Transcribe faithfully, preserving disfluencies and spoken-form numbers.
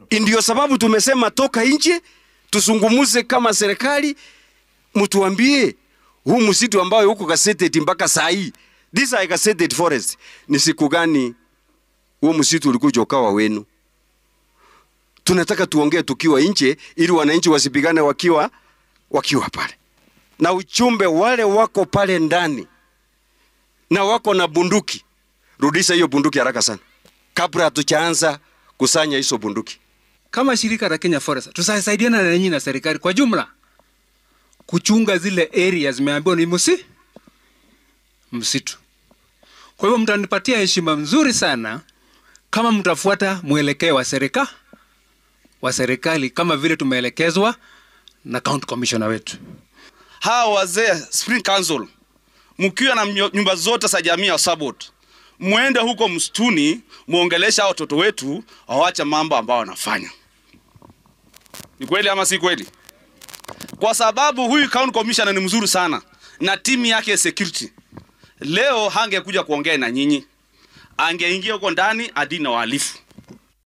Ndio sababu tumesema toka nje, tuzungumuze kama serikali, mtuambie huu msitu ambao huko gazetted mpaka saa hii, this are gazetted forest, ni siku gani huu msitu ulikuja ukawa wenu? Tunataka tuongee tukiwa nje ili wananchi wasipigane wakiwa wakiwa pale. Na uchumbe wale wako pale ndani na wako na bunduki, rudisha hiyo bunduki haraka sana kabla hatujaanza kusanya hizo bunduki. Kama shirika la Kenya Forest tusaidiana na nyinyi na serikali kwa jumla kuchunga zile areas zimeambiwa ni msi msitu. Kwa hivyo mtanipatia heshima nzuri sana kama mtafuata mwelekeo wa serikali wa serikali kama vile tumeelekezwa na county commissioner wetu. Hawa wazee Spring Council, mkiwa na nyumba zote za jamii ya Sabot, muende huko msituni muongelesha watoto wetu waache mambo ambao wanafanya. Ni kweli ama si kweli? Kwa sababu huyu county commissioner ni mzuri sana na timu yake ya security. Leo hangekuja kuongea na nyinyi, angeingia huko ndani adina wahalifu.